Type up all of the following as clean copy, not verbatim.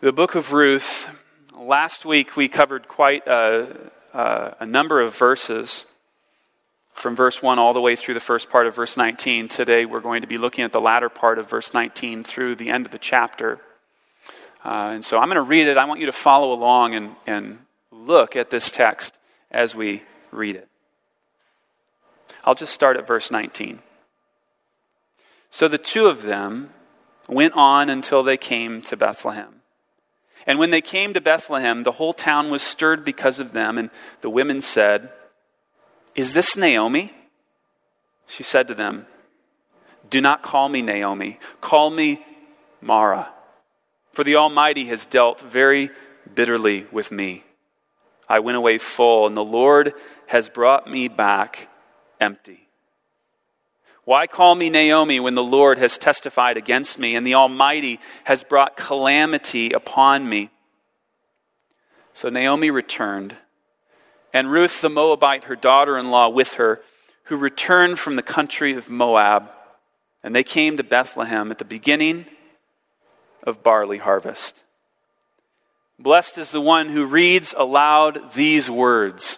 The book of Ruth. Last week we covered quite a number of verses from verse 1 all the way through the first part of verse 19. Today we're going to be looking at the latter part of verse 19 through the end of the chapter. And so I'm going to read it. I want you to follow along and look at this text as we read it. I'll just start at verse 19. So the two of them went on until they came to Bethlehem. And when they came to Bethlehem, the whole town was stirred because of them, and the women said, "Is this Naomi?" She said to them, "Do not call me Naomi, call me Mara, for the Almighty has dealt very bitterly with me. I went away full, and the Lord has brought me back empty. Why call me Naomi when the Lord has testified against me, and the Almighty has brought calamity upon me?" So Naomi returned, and Ruth the Moabite, her daughter-in-law, with her, who returned from the country of Moab, and they came to Bethlehem at the beginning of barley harvest. Blessed is the one who reads aloud these words.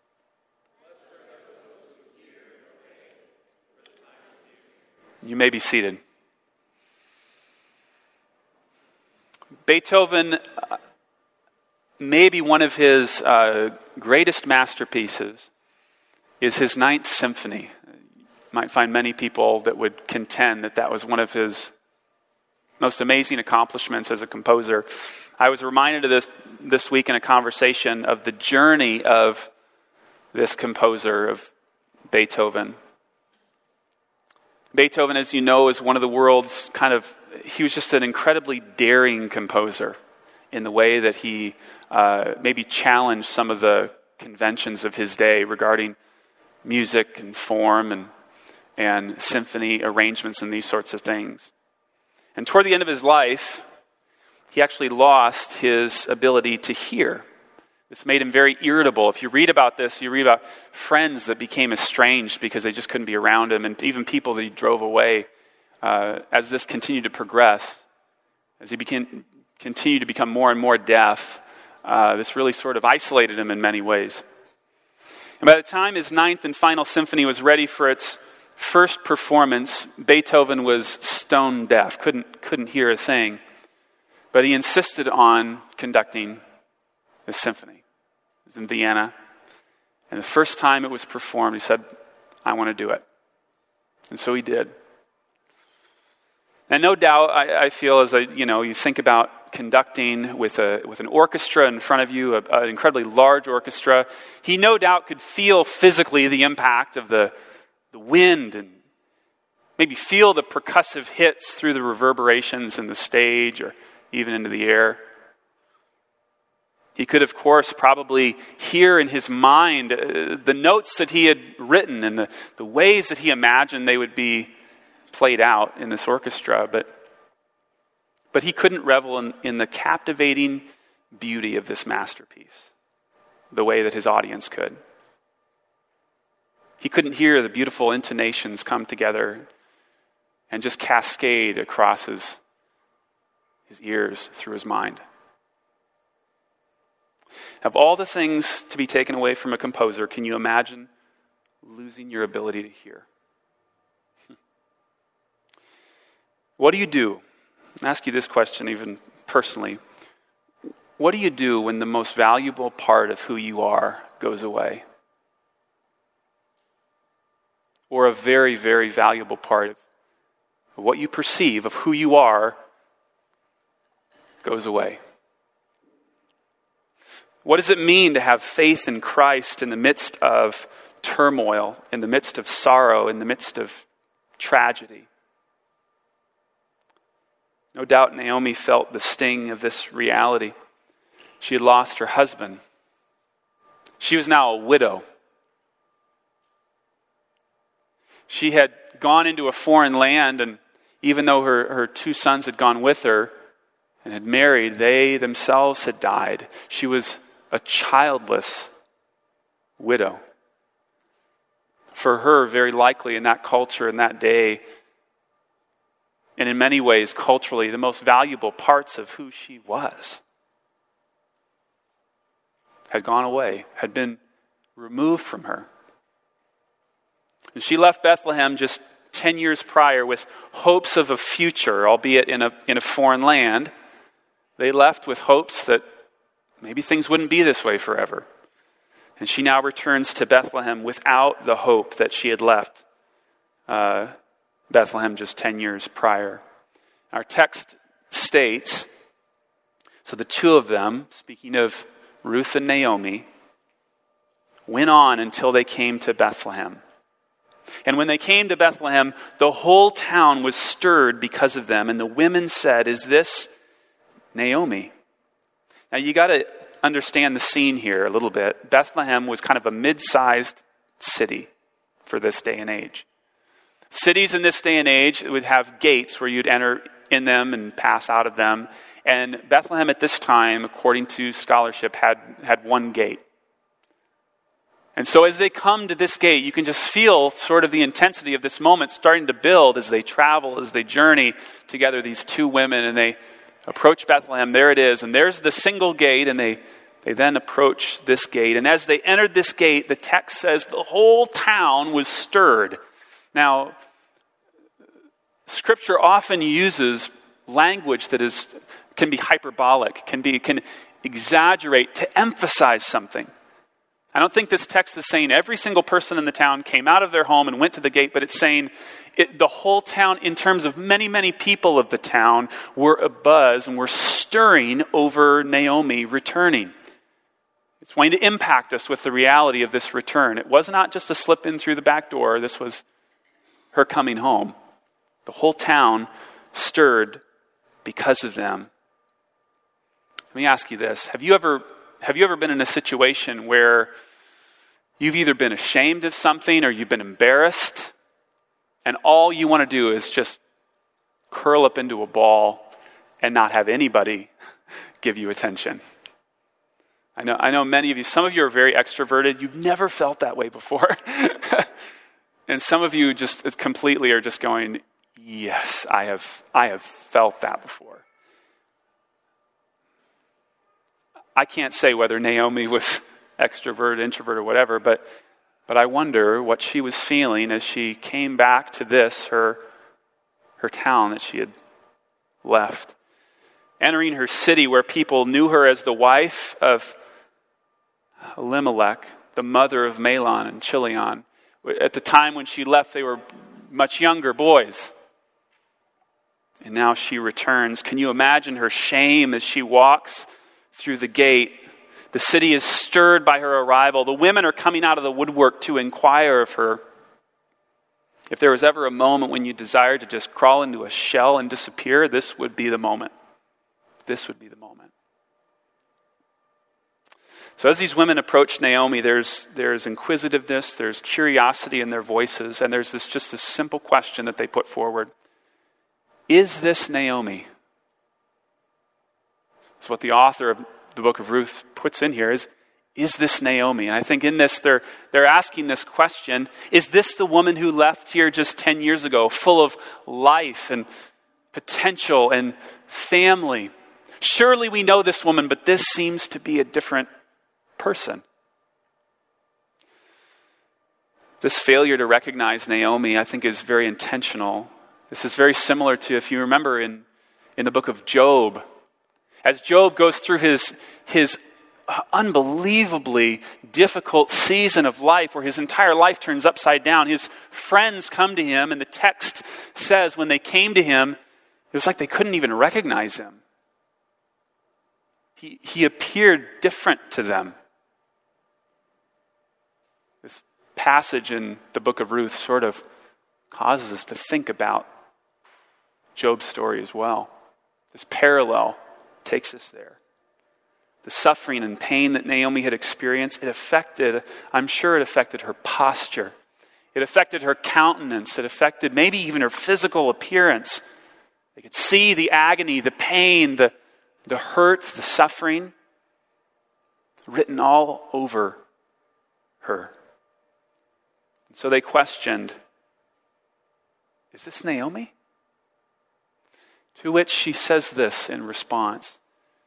You may be seated. Beethoven, maybe one of his greatest masterpieces is his Ninth Symphony. You might find many people that would contend that that was one of his most amazing accomplishments as a composer. I was reminded of this week in a conversation of the journey of this composer, of Beethoven. Beethoven, as you know, is one of the world's he was just an incredibly daring composer in the way that he maybe challenged some of the conventions of his day regarding music and form and symphony arrangements and these sorts of things. And toward the end of his life, he actually lost his ability to hear. This made him very irritable. If you read about this, you read about friends that became estranged because they just couldn't be around him, and even people that he drove away. As this continued to progress, as he continued to become more and more deaf, this really sort of isolated him in many ways. And by the time his ninth and final symphony was ready for its first performance, Beethoven was stone deaf, couldn't hear a thing, but he insisted on conducting the symphony. It was in Vienna, and the first time it was performed, he said, "I want to do it." And so he did. And no doubt, I feel as you think about conducting with an orchestra in front of you, an incredibly large orchestra, he no doubt could feel physically the impact of the wind and maybe feel the percussive hits through the reverberations in the stage or even into the air. He could, of course, probably hear in his mind the notes that he had written and the ways that he imagined they would be played out in this orchestra. But he couldn't revel in the captivating beauty of this masterpiece the way that his audience could. He couldn't hear the beautiful intonations come together and just cascade across his ears through his mind. Of all the things to be taken away from a composer, can you imagine losing your ability to hear? What do you do? I'll ask you this question even personally. What do you do when the most valuable part of who you are goes away? Or a very, very valuable part of what you perceive of who you are goes away? What does it mean to have faith in Christ in the midst of turmoil, in the midst of sorrow, in the midst of tragedy? No doubt Naomi felt the sting of this reality. She had lost her husband. She was now a widow. She had gone into a foreign land, and even though her two sons had gone with her and had married, they themselves had died. She was a childless widow. For her, very likely in that culture, in that day, and in many ways, culturally, the most valuable parts of who she was had gone away, had been removed from her. And she left Bethlehem just 10 years prior with hopes of a future, albeit in a foreign land. They left with hopes that maybe things wouldn't be this way forever. And she now returns to Bethlehem without the hope that she had left Bethlehem just 10 years prior. Our text states, so the two of them, speaking of Ruth and Naomi, went on until they came to Bethlehem. And when they came to Bethlehem, the whole town was stirred because of them. And the women said, "Is this Naomi?" Now you got to understand the scene here a little bit. Bethlehem was kind of a mid-sized city for this day and age. Cities in this day and age would have gates where you'd enter in them and pass out of them. And Bethlehem at this time, according to scholarship, had one gate. And so as they come to this gate, you can just feel sort of the intensity of this moment starting to build as they travel, as they journey together, these two women, and they approach Bethlehem. There it is, and there's the single gate, and they then approach this gate. And as they entered this gate, the text says the whole town was stirred. Now, Scripture often uses language that can be hyperbolic, can exaggerate to emphasize something. I don't think this text is saying every single person in the town came out of their home and went to the gate, but it's saying the whole town, in terms of many, many people of the town, were abuzz and were stirring over Naomi returning. It's going to impact us with the reality of this return. It was not just a slip in through the back door. This was her coming home. The whole town stirred because of them. Let me ask you this. Have you ever been in a situation where you've either been ashamed of something or you've been embarrassed, and all you want to do is just curl up into a ball and not have anybody give you attention? I know many of you, some of you are very extroverted. You've never felt that way before. And some of you just completely are just going, yes, I have felt that before. I can't say whether Naomi was extrovert, introvert, or whatever, but I wonder what she was feeling as she came back to this, her town that she had left. Entering her city where people knew her as the wife of Elimelech, the mother of Mahlon and Chilion. At the time when she left, they were much younger boys. And now she returns. Can you imagine her shame as she walks through the gate? The city is stirred by her arrival. The women are coming out of the woodwork to inquire of her. If there was ever a moment when you desired to just crawl into a shell and disappear, this would be the moment. This would be the moment. So as these women approach Naomi, there's inquisitiveness, there's curiosity in their voices, and there's just this simple question that they put forward. Is this Naomi? That's what the author of the book of Ruth puts in here is this Naomi? And I think in this, they're asking this question, is this the woman who left here just 10 years ago, full of life and potential and family? Surely we know this woman, but this seems to be a different person. This failure to recognize Naomi, I think, is very intentional. This is very similar to, if you remember, in the book of Job. As Job goes through his unbelievably difficult season of life where his entire life turns upside down, his friends come to him, and the text says when they came to him, it was like they couldn't even recognize him. He appeared different to them. This passage in the book of Ruth sort of causes us to think about Job's story as well. This parallel takes us there. The suffering and pain that Naomi had experienced, I'm sure it affected her posture. It affected her countenance. It affected maybe even her physical appearance. They could see the agony, the pain, the hurt, the suffering written all over her. So they questioned, is this Naomi? To which she says this in response.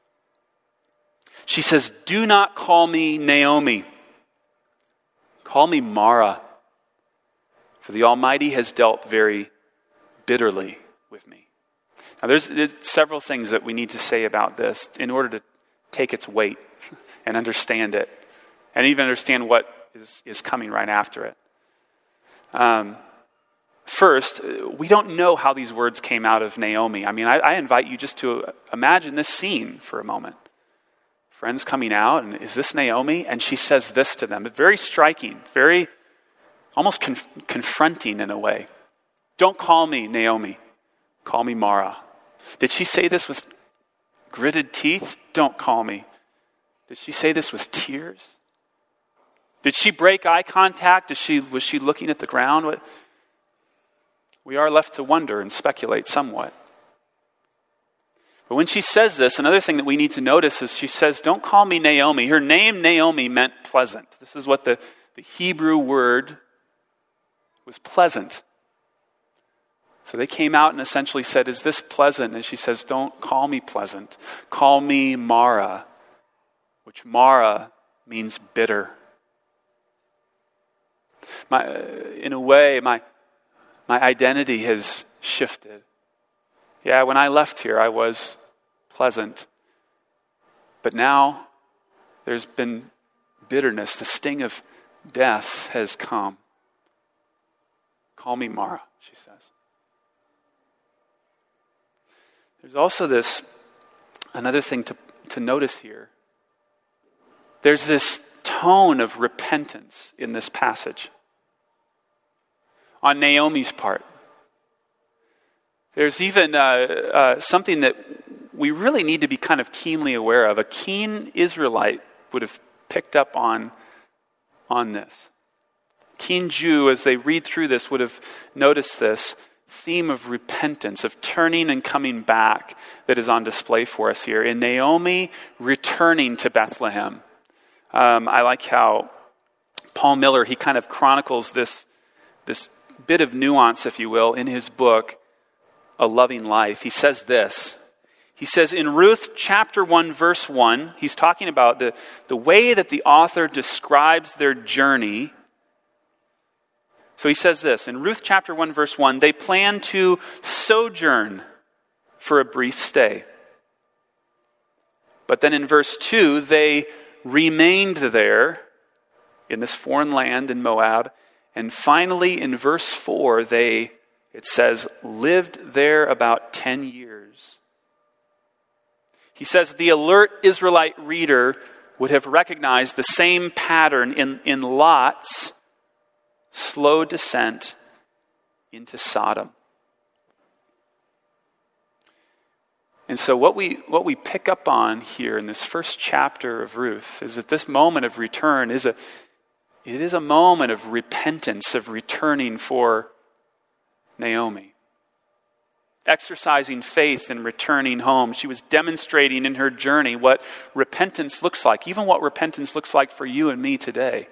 She says, "Do not call me Naomi. Call me Mara, for the Almighty has dealt very bitterly with me." Now there's several things that we need to say about this in order to take its weight and understand it, and even understand what is coming right after it. First, we don't know how these words came out of Naomi. I mean, I invite you just to imagine this scene for a moment. Friends coming out, and is this Naomi? And she says this to them. It's very striking, very almost confronting in a way. "Don't call me Naomi. Call me Mara." Did she say this with gritted teeth? "Don't call me." Did she say this with tears? Did she break eye contact? Was she looking at the ground? We are left to wonder and speculate somewhat. But when she says this, another thing that we need to notice is she says, "Don't call me Naomi." Her name Naomi meant pleasant. This is what the Hebrew word was, pleasant. So they came out and essentially said, "Is this pleasant?" And she says, "Don't call me pleasant. Call me Mara," which Mara means bitter. In a way, my identity has shifted. Yeah, when I left here, I was pleasant. But now, there's been bitterness. The sting of death has come. "Call me Mara," she says. There's also another thing to notice here. There's this tone of repentance in this passage on Naomi's part. There's even something that we really need to be kind of keenly aware of. A keen Israelite would have picked up on this. Keen Jew, as they read through this, would have noticed this theme of repentance, of turning and coming back that is on display for us here. In Naomi returning to Bethlehem. I like how Paul Miller, he kind of chronicles this bit of nuance, if you will, in his book, A Loving Life. He says this. He says in Ruth chapter 1, verse 1, he's talking about the way that the author describes their journey. So he says this, in Ruth chapter 1, verse 1, they plan to sojourn for a brief stay. But then in verse 2, they remained there in this foreign land in Moab. And finally, in verse 4, it says, lived there about 10 years. He says the alert Israelite reader would have recognized the same pattern in Lot's slow descent into Sodom. And so what we pick up on here in this first chapter of Ruth is that this moment of return is a moment of repentance, of returning for Naomi. Exercising faith and returning home. She was demonstrating in her journey what repentance looks like, even what repentance looks like for you and me today.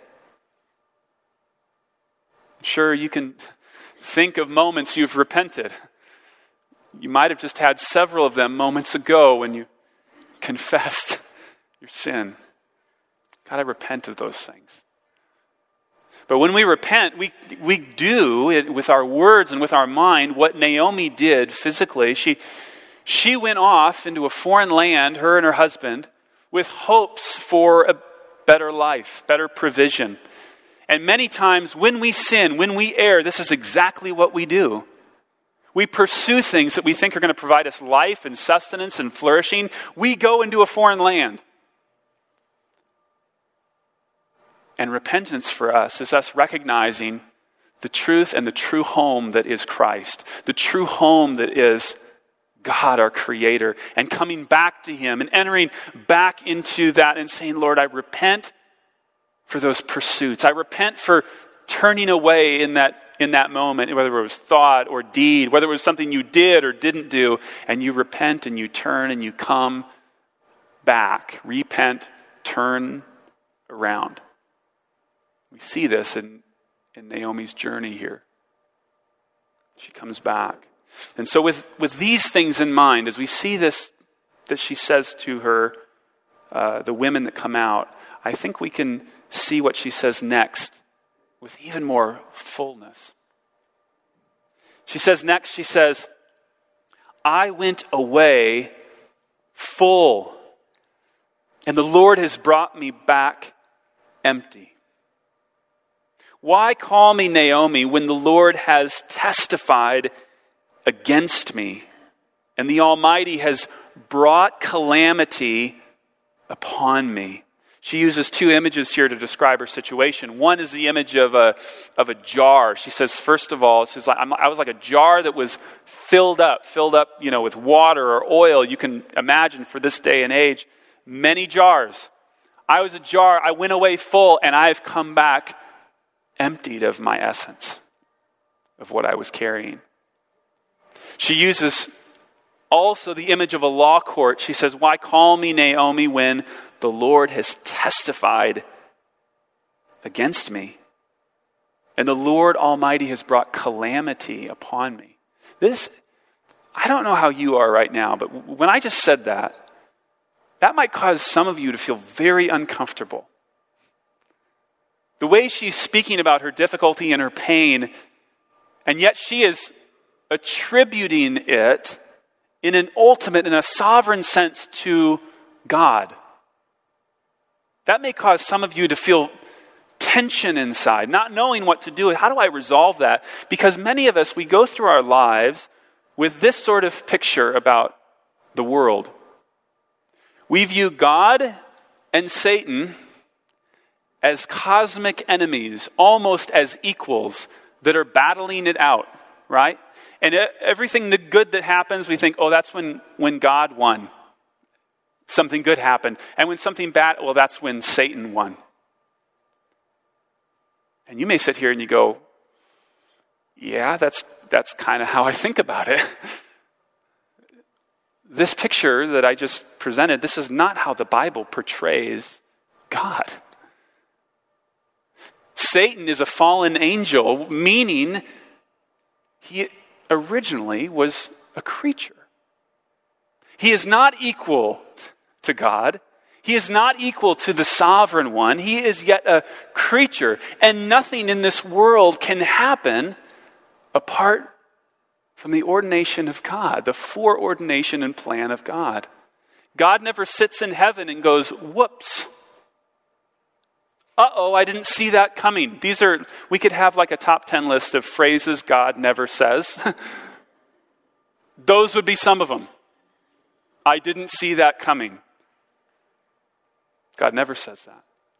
Sure, you can think of moments you've repented. You might have just had several of them moments ago when you confessed your sin. God, I repent of those things. But when we repent, we do it with our words and with our mind what Naomi did physically. She went off into a foreign land, her and her husband, with hopes for a better life, better provision. And many times when we sin, when we err, this is exactly what we do. We pursue things that we think are going to provide us life and sustenance and flourishing. We go into a foreign land. And repentance for us is us recognizing the truth and the true home that is Christ. The true home that is God, our Creator. And coming back to Him and entering back into that and saying, Lord, I repent for those pursuits. I repent for turning away in that moment, whether it was thought or deed, whether it was something you did or didn't do, and you repent and you turn and you come back. Repent, turn around. We see this in Naomi's journey here. She comes back. And so with these things in mind, as we see this, that she says to her, the women that come out, I think we can see what she says next with even more fullness. She says next, I went away full, and the Lord has brought me back empty. Why call me Naomi when the Lord has testified against me, and the Almighty has brought calamity upon me? She uses two images here to describe her situation. One is the image of a jar. She says, first of all, she's like, I was like a jar that was filled up, with water or oil. You can imagine for this day and age, many jars. I was a jar. I went away full, and I've come back emptied of my essence, of what I was carrying. She uses also the image of a law court. She says, why call me Naomi when the Lord has testified against me, and the Lord Almighty has brought calamity upon me? This, I don't know how you are right now, but when I just said that might cause some of you to feel very uncomfortable. The way she's speaking about her difficulty and her pain, and yet she is attributing it in an ultimate, in a sovereign sense to God. That may cause some of you to feel tension inside, not knowing what to do. How do I resolve that? Because many of us, we go through our lives with this sort of picture about the world. We view God and Satan as cosmic enemies, almost as equals that are battling it out, right? And everything the good that happens, we think, oh, that's when God won. Something good happened. And when something bad, well, that's when Satan won. And you may sit here and you go, yeah, that's kind of how I think about it. This picture that I just presented, this is not how the Bible portrays God. Satan is a fallen angel, meaning he originally was a creature. He is not equal to God. He is not equal to the sovereign one. He is yet a creature. And nothing in this world can happen apart from the ordination of God, the foreordination and plan of God. God never sits in heaven and goes, whoops. I didn't see that coming. We could have like a top 10 list of phrases God never says. Those would be some of them. I didn't see that coming. God never says that.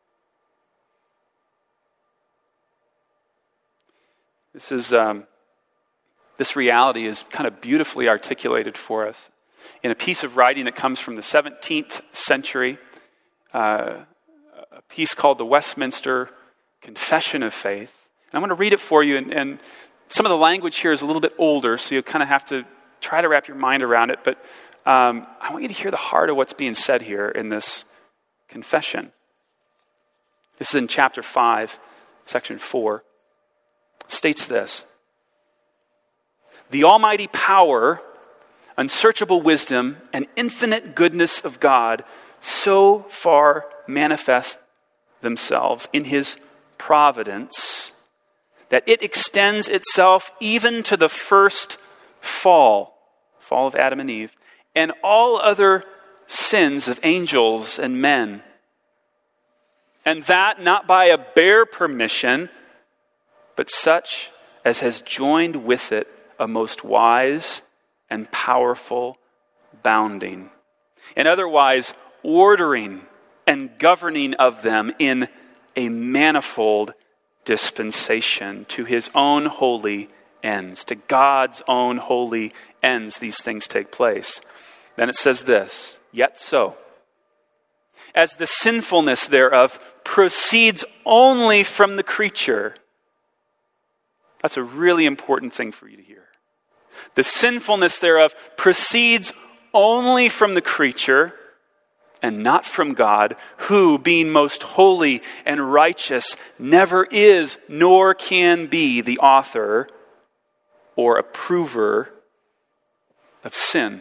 This reality is kind of beautifully articulated for us in a piece of writing that comes from the 17th century, a piece called the Westminster Confession of Faith. And I'm going to read it for you, and some of the language here is a little bit older, so you kind of have to try to wrap your mind around it, but I want you to hear the heart of what's being said here in this confession. This is in chapter 5, section 4. It states this: the almighty power, unsearchable wisdom, and infinite goodness of God so far manifest themselves in his providence that it extends itself even to the first fall of Adam and Eve, and all other sins of angels and men. And that not by a bare permission, but such as has joined with it a most wise and powerful bounding, and otherwise ordering and governing of them in a manifold dispensation to his own holy ends. To God's own holy ends these things take place. Then it says this: yet so, as the sinfulness thereof proceeds only from the creature. That's a really important thing for you to hear. The sinfulness thereof proceeds only from the creature and not from God, who, being most holy and righteous, never is nor can be the author or approver of sin.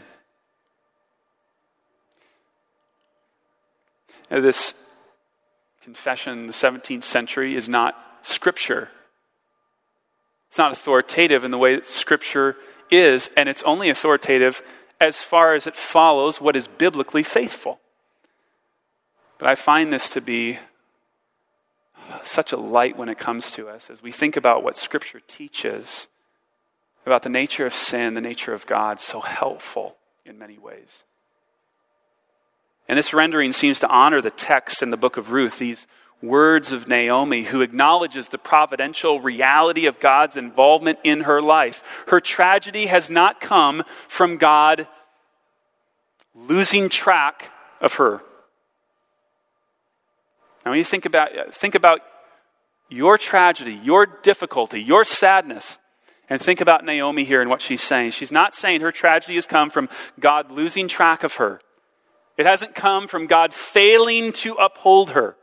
Now, this confession in the 17th century is not Scripture. It's not authoritative in the way that Scripture is, and it's only authoritative as far as it follows what is biblically faithful. But I find this to be such a light when it comes to us as we think about what Scripture teaches about the nature of sin, the nature of God, so helpful in many ways. And this rendering seems to honor the text in the book of Ruth, these words of Naomi, who acknowledges the providential reality of God's involvement in her life. Her tragedy has not come from God losing track of her. Now, when you think about your tragedy, your difficulty, your sadness, and think about Naomi here and what she's saying. She's not saying her tragedy has come from God losing track of her. It hasn't come from God failing to uphold her.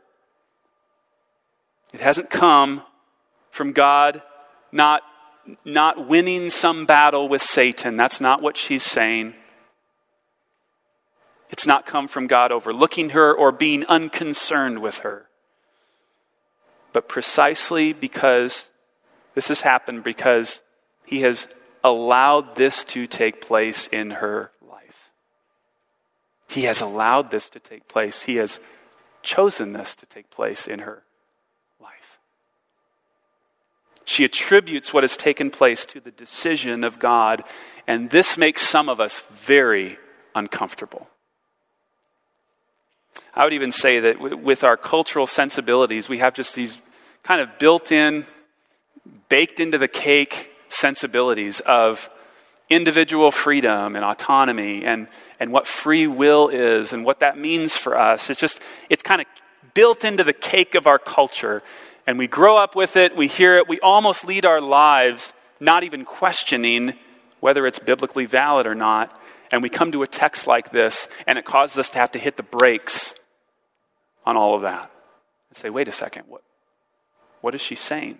It hasn't come from God not winning some battle with Satan. That's not what she's saying. It's not come from God overlooking her or being unconcerned with her. But precisely because this has happened, because He has allowed this to take place in her life. He has allowed this to take place. He has chosen this to take place in her life. She attributes what has taken place to the decision of God, and this makes some of us very uncomfortable. I would even say that with our cultural sensibilities, we have just these kind of built-in, baked into the cake sensibilities of individual freedom and autonomy and what free will is and what that means for us. It's kind of built into the cake of our culture. And we grow up with it, we hear it, we almost lead our lives not even questioning whether it's biblically valid or not. And we come to a text like this, and it causes us to have to hit the brakes on all of that. And say, wait a second, what is she saying?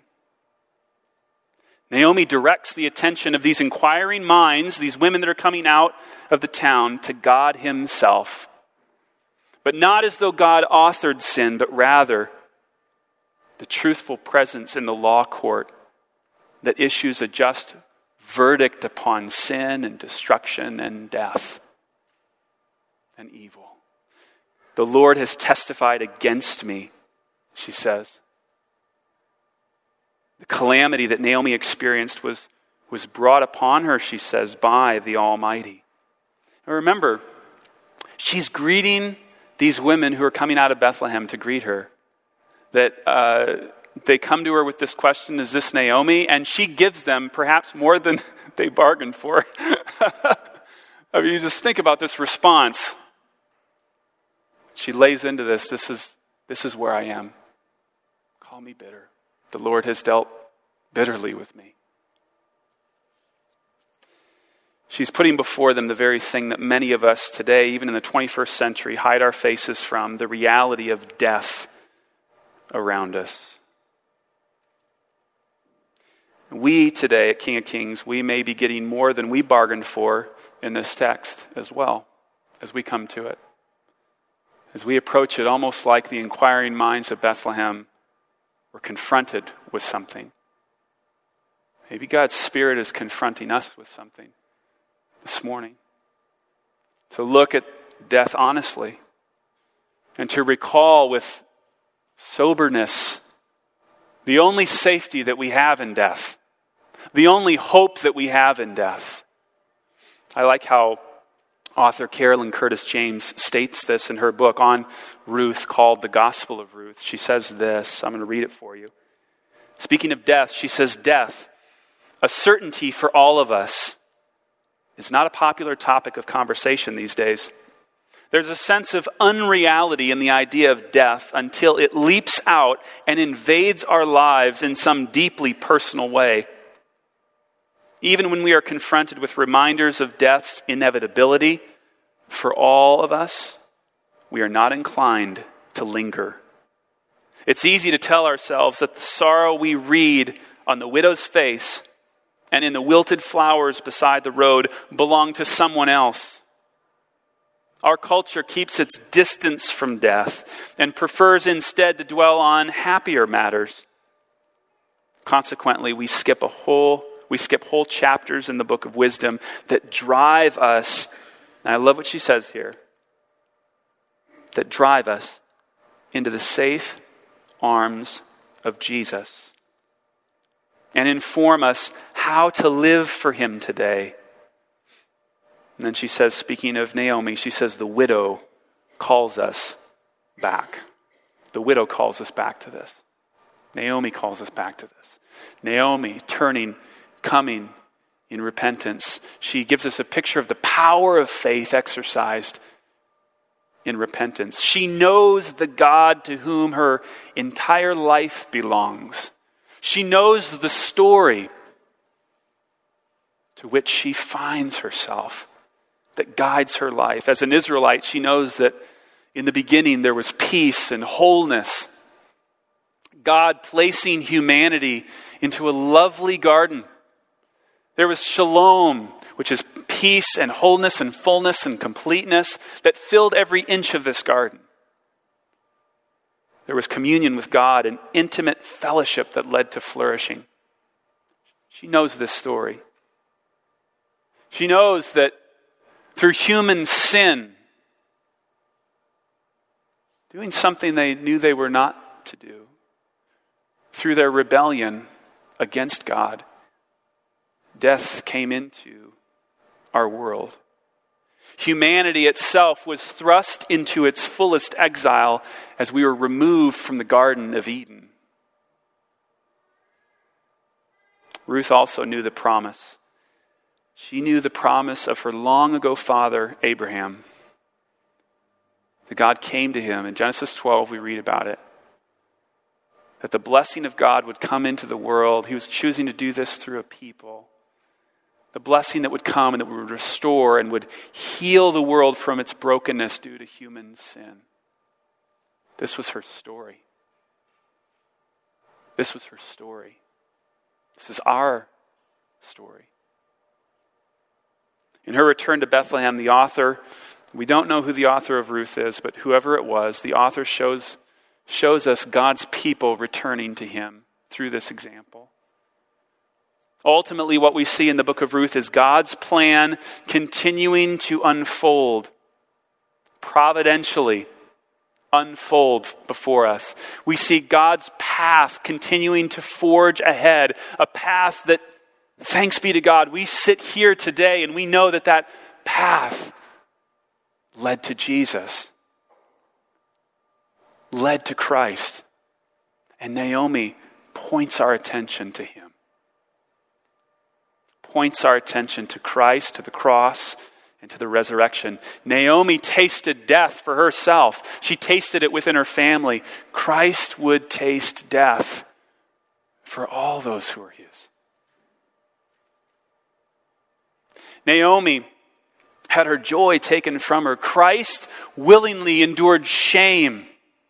Naomi directs the attention of these inquiring minds, these women that are coming out of the town, to God Himself. But not as though God authored sin, but rather the truthful presence in the law court that issues a just verdict upon sin and destruction and death and evil. The Lord has testified against me, she says. The calamity that Naomi experienced was brought upon her, she says, by the Almighty. Now remember, she's greeting these women who are coming out of Bethlehem to greet her. That they come to her with this question, is this Naomi? And she gives them perhaps more than they bargained for. I mean, you just think about this response. She lays into this is where I am. Call me bitter. The Lord has dealt bitterly with me. She's putting before them the very thing that many of us today, even in the 21st century, hide our faces from, the reality of death around us. We today at King of Kings, we may be getting more than we bargained for in this text as well, as we come to it. As we approach it, almost like the inquiring minds of Bethlehem, we're confronted with something. Maybe God's Spirit is confronting us with something this morning. To look at death honestly and to recall with soberness the only safety that we have in death, the only hope that we have in death. I like how author Carolyn Curtis James states this in her book on Ruth called The Gospel of Ruth. She says this, I'm going to read it for you. Speaking of death, she says, death, a certainty for all of us, is not a popular topic of conversation these days. There's a sense of unreality in the idea of death until it leaps out and invades our lives in some deeply personal way. Even when we are confronted with reminders of death's inevitability for all of us, we are not inclined to linger. It's easy to tell ourselves that the sorrow we read on the widow's face and in the wilted flowers beside the road belong to someone else. Our culture keeps its distance from death and prefers instead to dwell on happier matters. Consequently, we skip whole chapters in the book of wisdom that drive us, and I love what she says here, that drive us into the safe arms of Jesus and inform us how to live for him today. And then she says, speaking of Naomi, she says, the widow calls us back. The widow calls us back to this. Naomi calls us back to this. Naomi coming in repentance. She gives us a picture of the power of faith exercised in repentance. She knows the God to whom her entire life belongs. She knows the story to which she finds herself that guides her life. As an Israelite, she knows that in the beginning there was peace and wholeness. God placing humanity into a lovely garden. There was shalom, which is peace and wholeness and fullness and completeness that filled every inch of this garden. There was communion with God and intimate fellowship that led to flourishing. She knows this story. She knows that through human sin, doing something they knew they were not to do, through their rebellion against God, death came into our world. Humanity itself was thrust into its fullest exile as we were removed from the Garden of Eden. Ruth also knew the promise. She knew the promise of her long ago father, Abraham. That God came to him. In Genesis 12, we read about it. That the blessing of God would come into the world. He was choosing to do this through a people. The blessing that would come and that would restore and would heal the world from its brokenness due to human sin. This was her story. This was her story. This is our story. In her return to Bethlehem, the author, we don't know who the author of Ruth is, but whoever it was, the author shows us God's people returning to him through this example. Ultimately, what we see in the book of Ruth is God's plan continuing to unfold, providentially unfold before us. We see God's path continuing to forge ahead, a path that, thanks be to God, we sit here today and we know that that path led to Jesus, led to Christ. And Naomi points our attention to him. Points our attention to Christ, to the cross, and to the resurrection. Naomi tasted death for herself. She tasted it within her family. Christ would taste death for all those who are his. Naomi had her joy taken from her. Christ willingly endured shame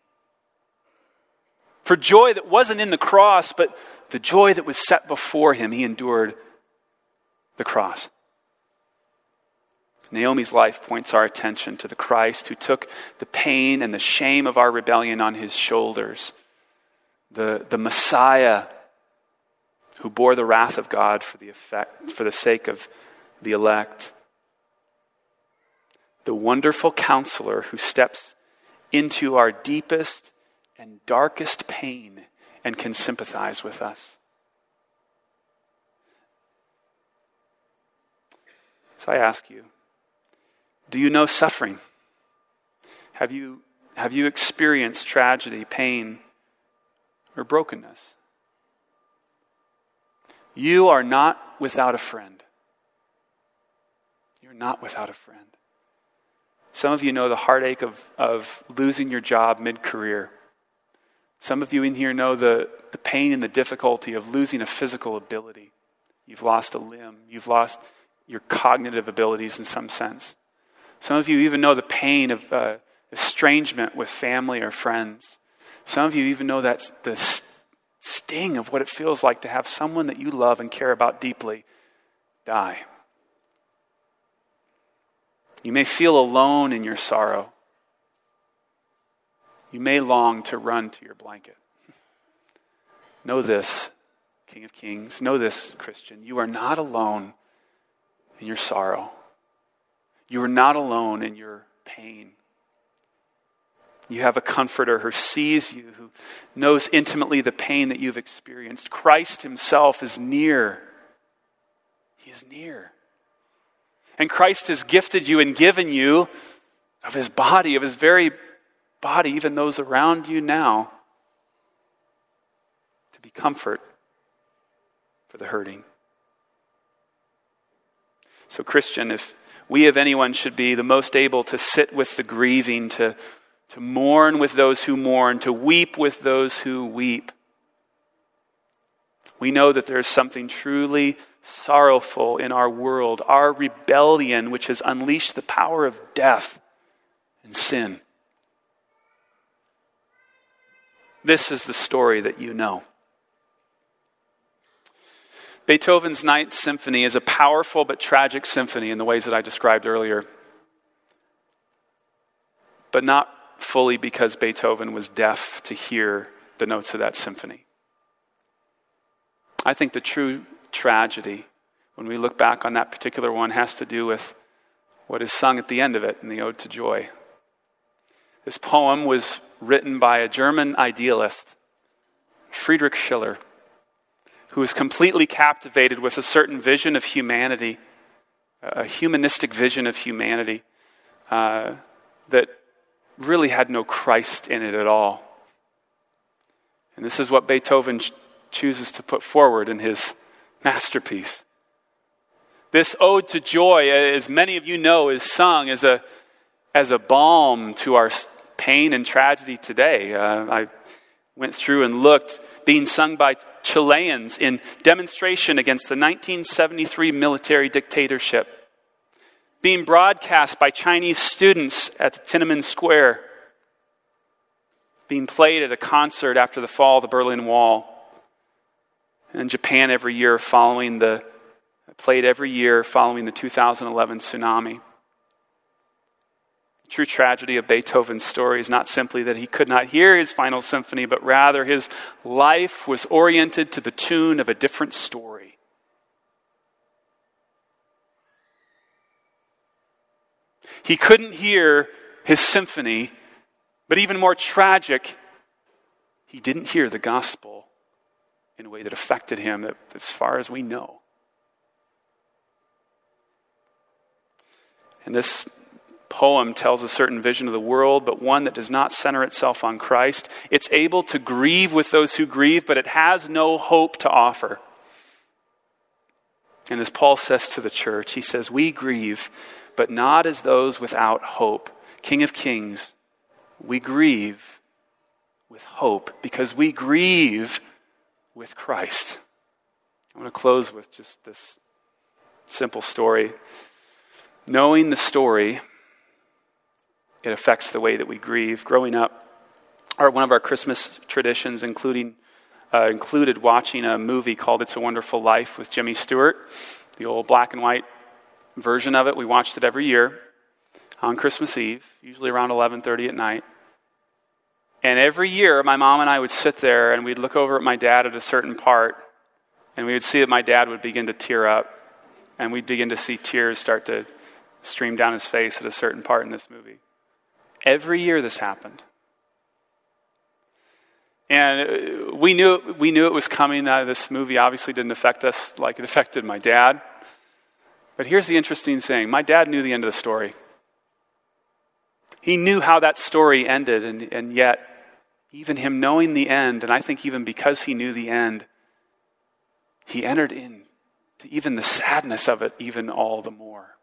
for joy that wasn't in the cross, but the joy that was set before him. He endured the cross. Naomi's life points our attention to the Christ who took the pain and the shame of our rebellion on his shoulders. The Messiah who bore the wrath of God for the sake of the elect. The wonderful counselor who steps into our deepest and darkest pain and can sympathize with us. So I ask you, do you know suffering? Have you experienced tragedy, pain, or brokenness? You are not without a friend. You're not without a friend. Some of you know the heartache of losing your job mid-career. Some of you in here know the pain and the difficulty of losing a physical ability. You've lost a limb. You've lost your cognitive abilities in some sense. Some of you even know the pain of estrangement with family or friends. Some of you even know that the sting of what it feels like to have someone that you love and care about deeply die. You may feel alone in your sorrow. You may long to run to your blanket. Know this, King of Kings. Know this, Christian. You are not alone in your sorrow. You are not alone in your pain. You have a comforter who sees you, who knows intimately the pain that you've experienced. Christ himself is near. He is near. And Christ has gifted you and given you of his body, of his very body, even those around you now, to be comfort for the hurting. So Christian, if we of anyone should be the most able to sit with the grieving, to mourn with those who mourn, to weep with those who weep, we know that there is something truly sorrowful in our world, our rebellion, which has unleashed the power of death and sin. This is the story that you know. Beethoven's Ninth Symphony is a powerful but tragic symphony in the ways that I described earlier. But not fully because Beethoven was deaf to hear the notes of that symphony. I think the true tragedy, when we look back on that particular one, has to do with what is sung at the end of it in the Ode to Joy. This poem was written by a German idealist, Friedrich Schiller, who was completely captivated with a certain vision of humanity, a humanistic vision of humanity that really had no Christ in it at all. And this is what Beethoven chooses to put forward in his masterpiece. This Ode to Joy, as many of you know, is sung as a balm to our pain and tragedy today. I went through and looked, being sung by Chileans in demonstration against the 1973 military dictatorship, being broadcast by Chinese students at Tiananmen Square, being played at a concert after the fall of the Berlin Wall, and in Japan played every year following the 2011 tsunami. The true tragedy of Beethoven's story is not simply that he could not hear his final symphony, but rather his life was oriented to the tune of a different story. He couldn't hear his symphony, but even more tragic, he didn't hear the gospel in a way that affected him, as far as we know. And this poem tells a certain vision of the world, but one that does not center itself on Christ. It's able to grieve with those who grieve, but it has no hope to offer. And as Paul says to the church, he says, we grieve, but not as those without hope. King of Kings, we grieve with hope because we grieve with Christ. I want to close with just this simple story. Knowing the story, it affects the way that we grieve. Growing up, one of our Christmas traditions included watching a movie called It's a Wonderful Life with Jimmy Stewart, the old black and white version of it. We watched it every year on Christmas Eve, usually around 11:30 at night. And every year, my mom and I would sit there and we'd look over at my dad at a certain part, and we would see that my dad would begin to tear up, and we'd begin to see tears start to stream down his face at a certain part in this movie. Every year this happened. And we knew it was coming. This movie obviously didn't affect us like it affected my dad. But here's the interesting thing. My dad knew the end of the story. He knew how that story ended, and yet, even him knowing the end, and I think even because he knew the end, he entered into even the sadness of it even all the more.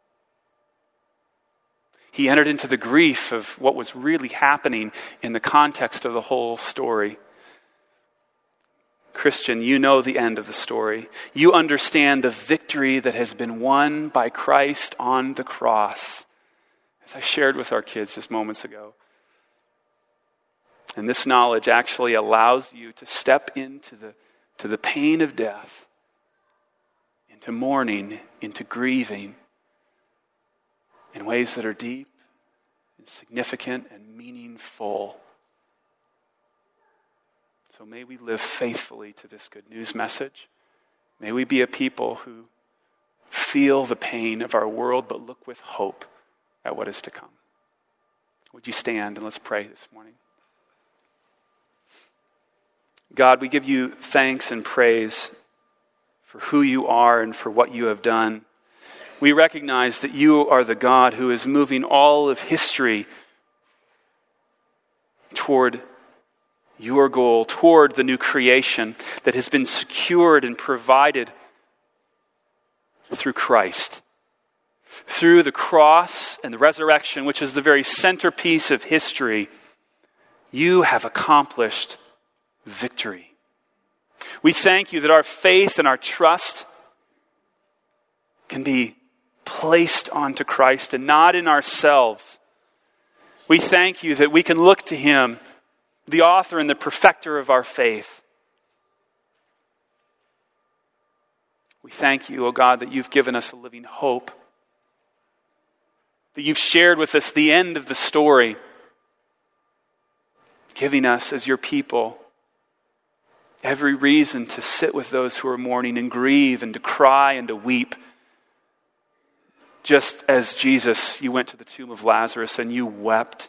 He entered into the grief of what was really happening in the context of the whole story. Christian, you know the end of the story. You understand the victory that has been won by Christ on the cross, as I shared with our kids just moments ago. And this knowledge actually allows you to step into the pain of death, into mourning, into grieving, in ways that are deep and significant and meaningful. So may we live faithfully to this good news message. May we be a people who feel the pain of our world, but look with hope at what is to come. Would you stand and let's pray this morning? God, we give you thanks and praise for who you are and for what you have done. We recognize that you are the God who is moving all of history toward your goal, toward the new creation that has been secured and provided through Christ. Through the cross and the resurrection, which is the very centerpiece of history, you have accomplished victory. We thank you that our faith and our trust can be placed onto Christ and not in ourselves. We thank you that we can look to him, the author and the perfecter of our faith. We thank you, O God, that you've given us a living hope, that you've shared with us the end of the story, giving us as your people every reason to sit with those who are mourning and grieve and to cry and to weep. Just as Jesus, you went to the tomb of Lazarus and you wept.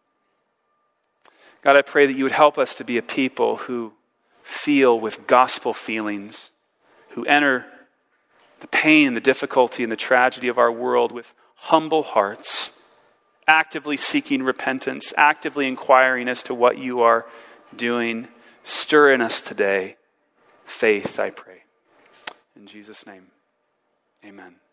God, I pray that you would help us to be a people who feel with gospel feelings, who enter the pain, the difficulty, and the tragedy of our world with humble hearts, actively seeking repentance, actively inquiring as to what you are doing. Stir in us today faith, I pray. In Jesus' name, amen.